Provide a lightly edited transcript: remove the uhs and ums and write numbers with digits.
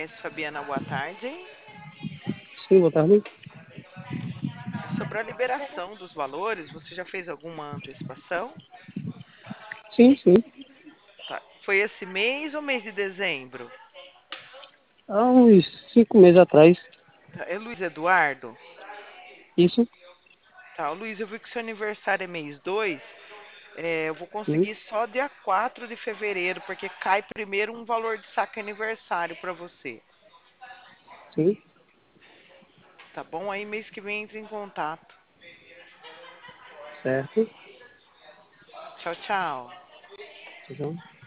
S. Fabiana, boa tarde. Sim, boa tarde. É sobre a liberação dos valores, você já fez alguma antecipação? Sim, sim. Tá. Foi esse mês ou mês de dezembro? Há uns 5 meses atrás. Tá. É Luiz Eduardo? Isso, Tá, Luiz, eu vi que seu aniversário é mês 2. Eu vou sim, conseguir só dia 4 de fevereiro, porque cai primeiro um valor de saque aniversário para você. sim, Tá bom? Aí mês que vem entre em contato. certo. Tchau, tchau. Então,